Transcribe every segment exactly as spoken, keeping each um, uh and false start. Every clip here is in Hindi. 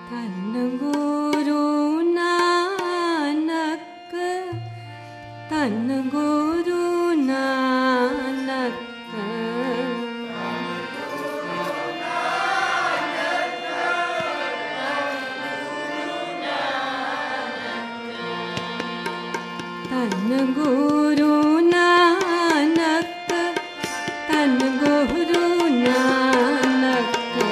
धन गुरु नानक, धन गुरु नानक। धन गुरु नानक, धन गुरु नानक।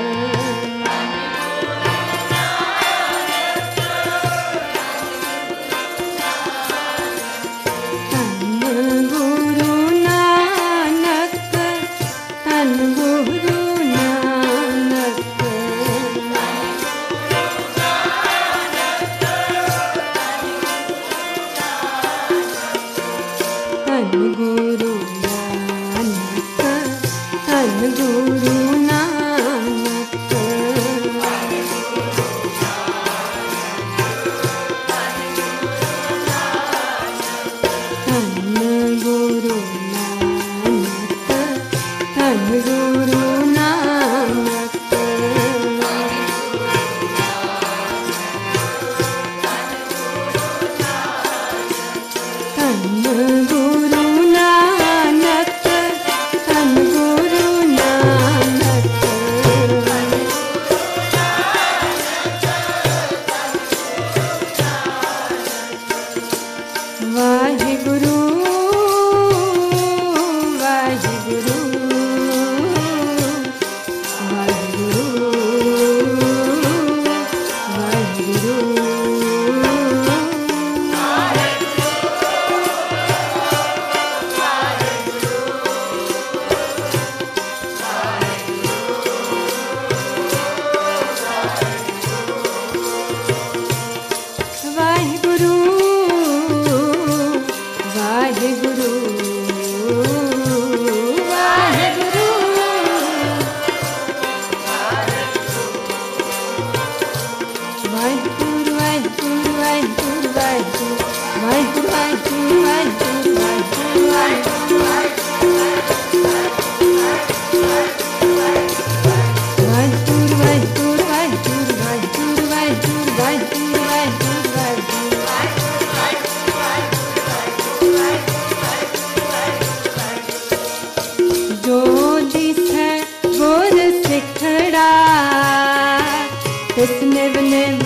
निव निव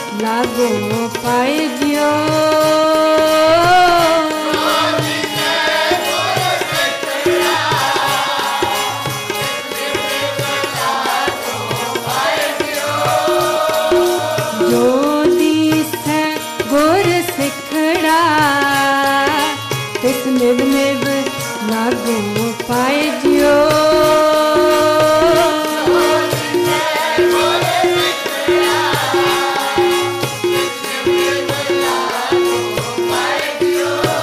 लागो पाए जियो। जो दिसै गुर सिखड़ा तिस निव निव लागो पाए जियो। Oh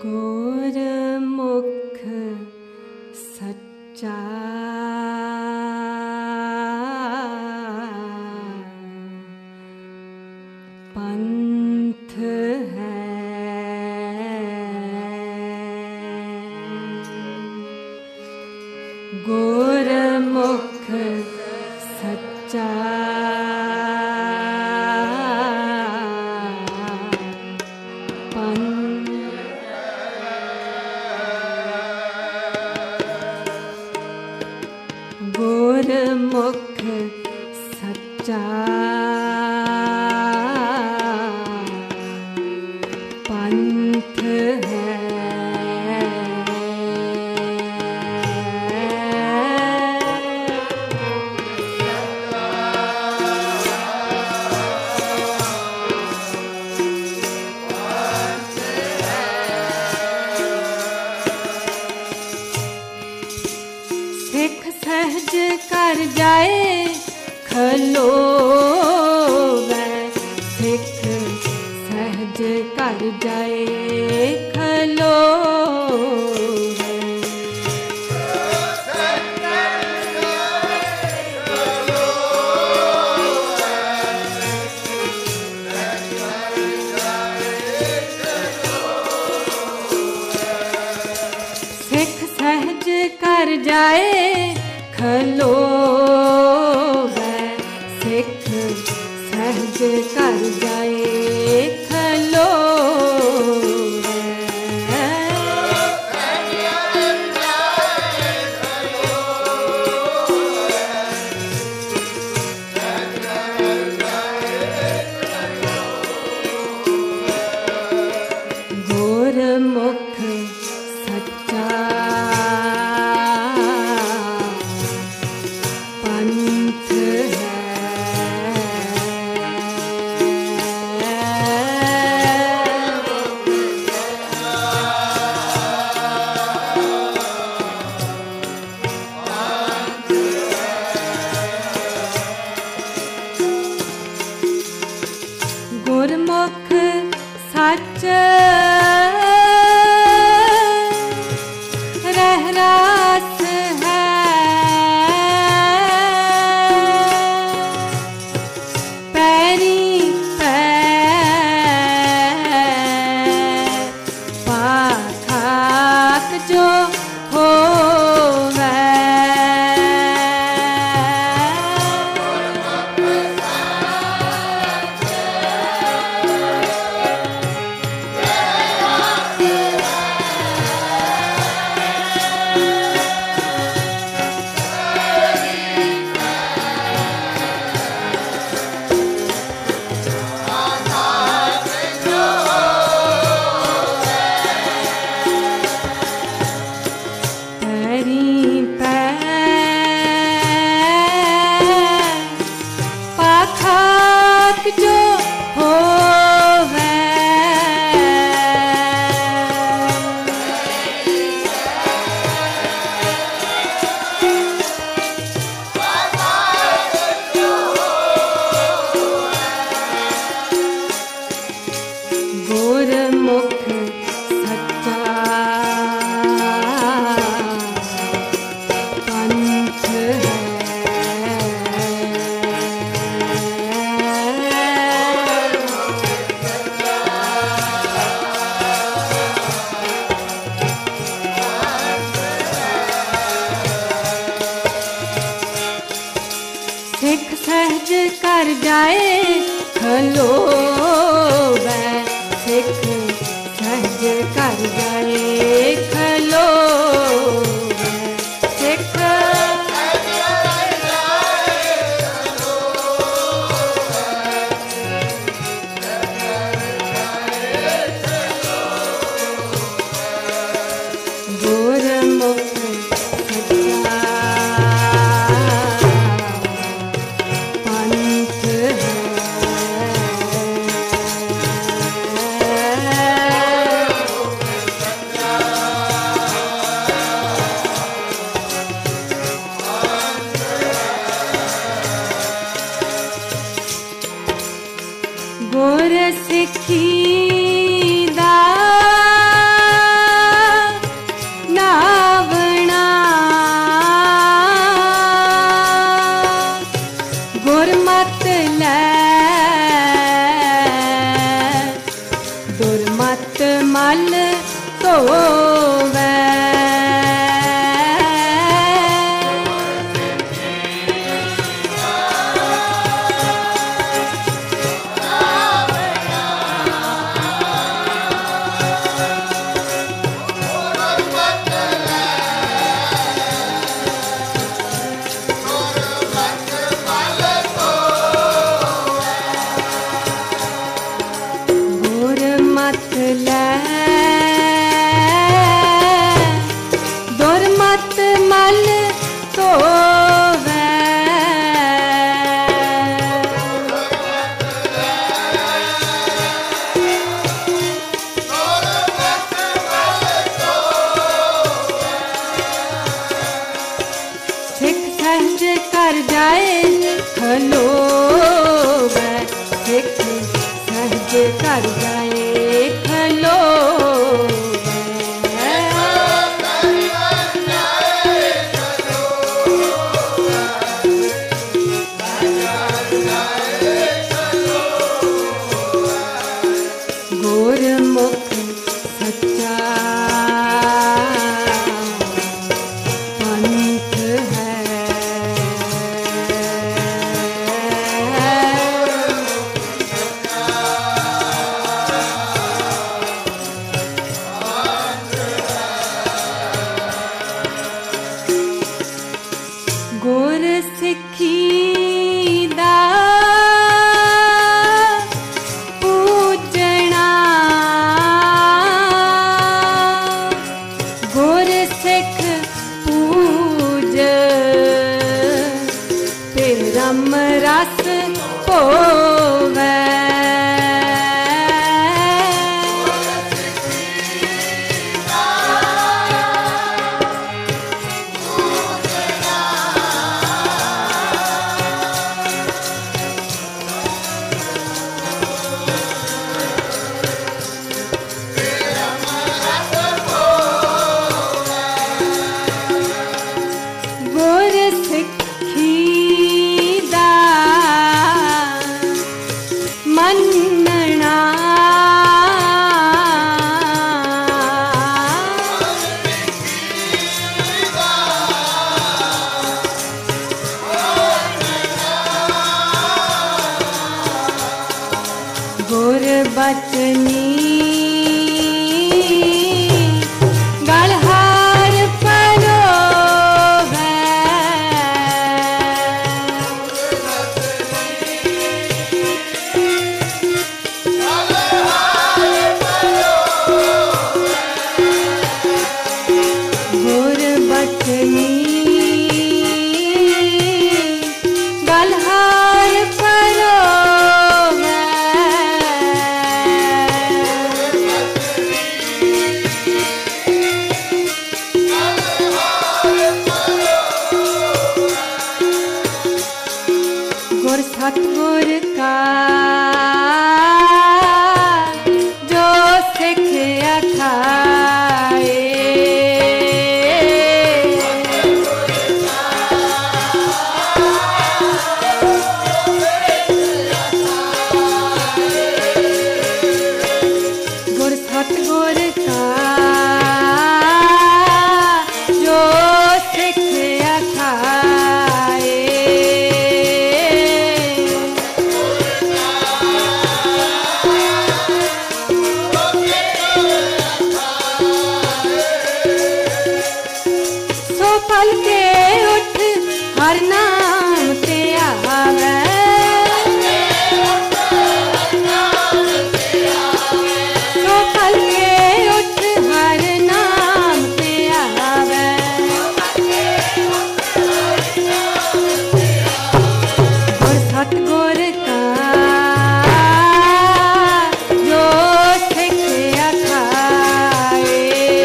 गुरमुख सच्चा पंथ है, गुरमुख सच्चा गुरमुख सच्चा पंथ है। सिख सहज कर जाए खलोवै, सिख सहज कर जाए खलोवै। सिख सहज कर जाए खलोवै, सिख सहज कर जाए खलोवै। गुरमुख सच्चा पंथ है। गुरमुख सच रहरास है, पैरी पैर पाठाक जो होवै। जो होवै गुरमुख सच्चा पंथ है। सिख सहज कर जाए खलोवै, सिख सहज कर जाए खलोवै। सिख गुरमुख सच्चा पंथ है। गुर सिखी दा जन्म रस होवे। गुर बचनी गलहार परोवे। गुर बचनी गलहार परोवे। गुर सतगुर का जो सिखिया खाए। गुर सतगुर का जो सिखिया खाए। पल के उठ हर नाम ते आवे। तो पल के उठ हर नाम ते आवे। गुर सतगुर का जो सिखिया खाए।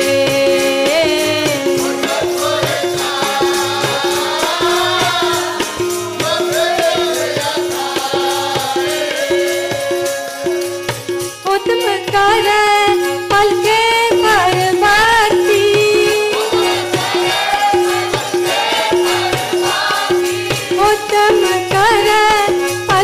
उत्तम करे पल के बर्बादी। उत्तम करे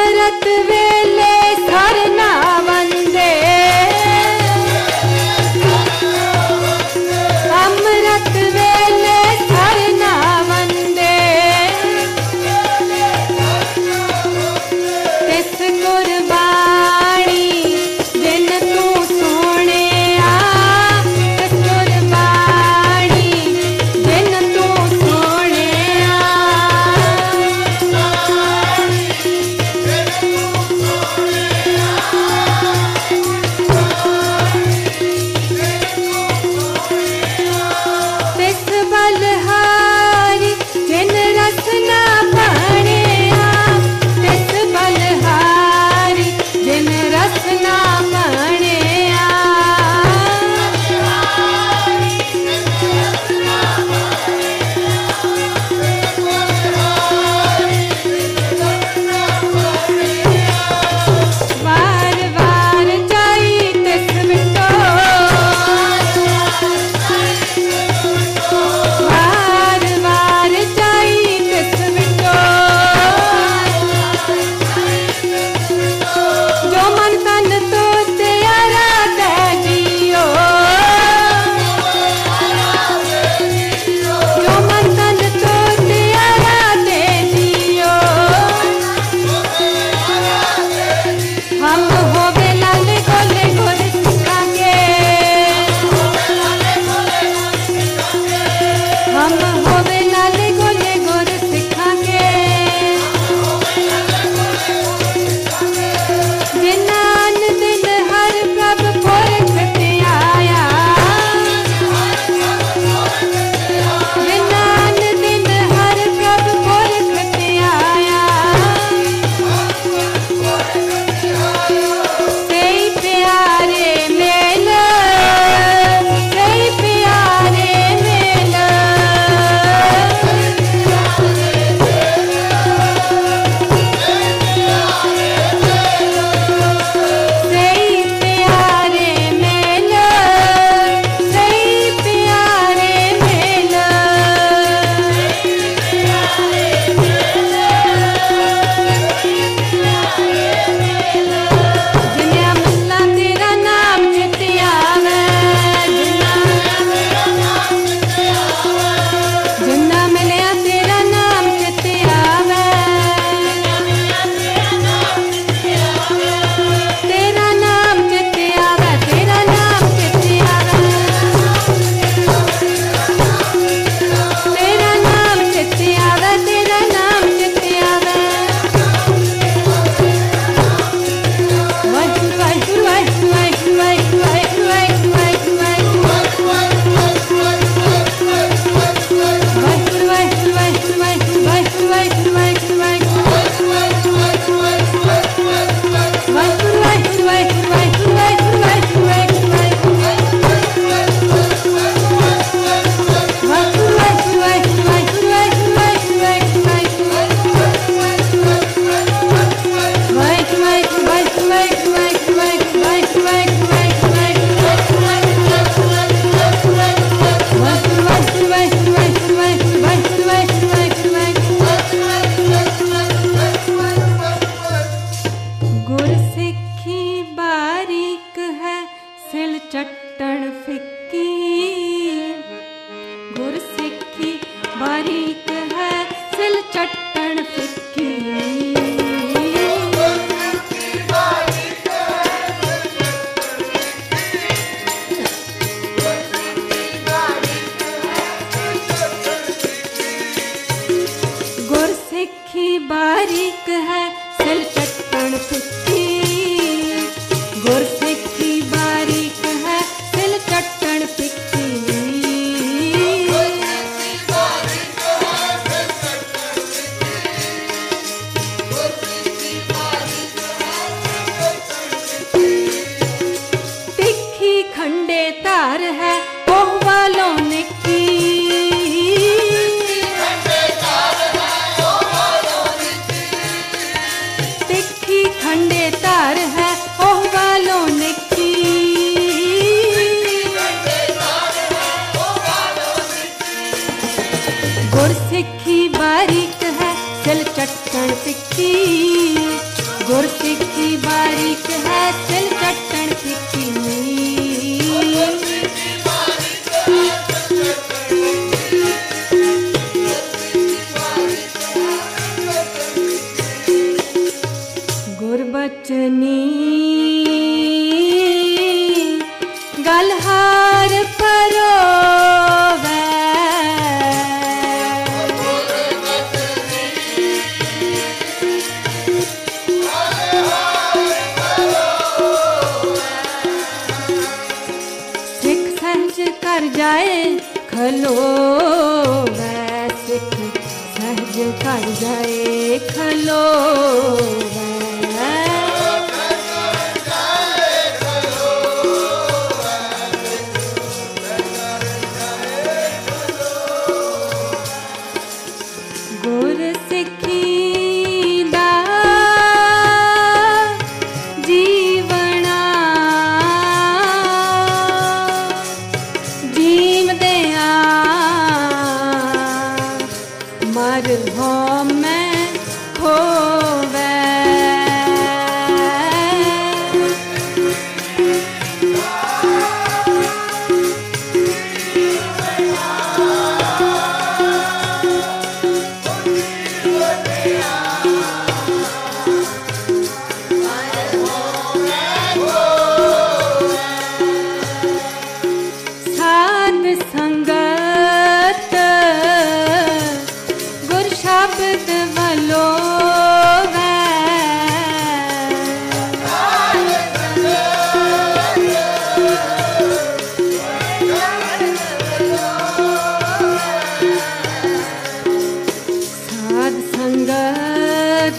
अमृत वेले सरना वंदे अमृत वेले सरना वंदे तिस कुर्बानी जिन तू सोने आ तिस कुर्बानी जिन तू सोने तिस बलहारी जिन रसना बणिया तिस बलहारी जिन रसना बणिया वार वार जाई तिस बिटो वार वार जाई तिस बिटो जो मन तन तो त्यारा दे जियो जो मन तन तो त्यारा दे जियो हम होवे लाल गोले गोरे सिखा के हम होवे लाल गोले गोरे सिखा के जिनान दिन हर प्रभ पुरख ते आया जिनान दिन हर प्रभ पुरख ते आया सही प्यारे मेल सही प्यारे मेल सही प्यारे मेल सही प्यारे मेल जिन्या मल्ला तेरा नाम चित्ते आवे जिन्ना मिलिया तेरा नाम चित्ते आवे तेरा नाम चित्ते आवे तेरा नाम चित्ते आवे तेरा नाम चित्ते आवे तेरा नाम चित्ते आवे वाहिगुरु वाहिगुरु वाहिगुरु वाहिगुरु वाहिगुरु वाहिगुरु वाहिगुरु वाहिगुरु वाहिगुरु वाहिगुरु वाहिगुरु वाहिगुरु वाहिगुरु वाहिगुरु वाहिगुरु वाहिगुरु वाहिगुरु वाहिगुरु वाहिगुरु गुरसिक्खी बारीक है सिल चट्टण फिक्की गुरसिक्खी बारीक है सिल चट्टण फिक्की गुरसिक्खी बारीक है सिल चट्टण फिक्की गुरसिक्खी बारीक है सिल चट्टण फिक्की तिखी खंडे तार है ओह वालों ने की तिखी खंडे तार है ओह वालों ने की गुरसिक्खी बारीक है सिल चट्टण फिक्की गुरसिक्खी बारीक है सिल चट्टन फिक्की गुरबचनी गलहार परोवे सिख सहज कर जाए खलोवे सिख सहज कर जाए खलोवे मर हो मैं खोवे साध संगत शब्द वलोवे साध संगत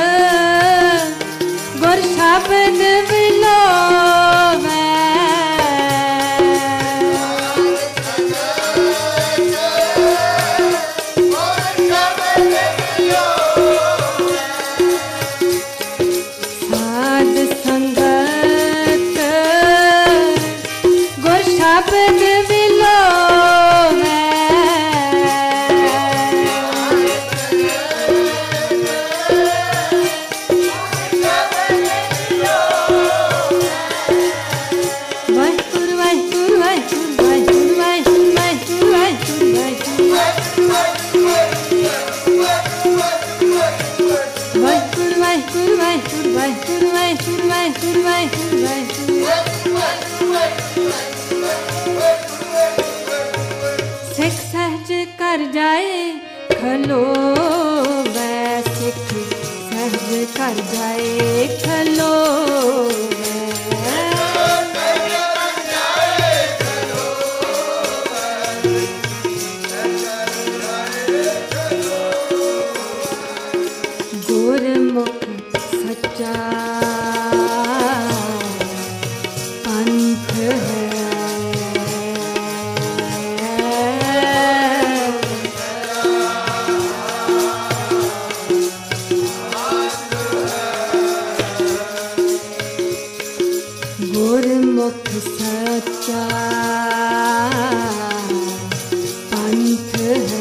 गुर शब्द विलोवे शब्द विलोवे वाहिगुरु वाहिगुरु वाहिगुरु वाहिगुरु वाहिगुरु वाहिगुरु वाहिगुरु वाहिगुरु वाहिगुरु वाहिगुरु वाहिगुरु वाहिगुरु वाहिगुरु सिख सहज कर जाए खलोवे सिख सहज कर जाए खलोवे गुरमुख सच्चा पंथ है गुरमुख सच्चा पंथ है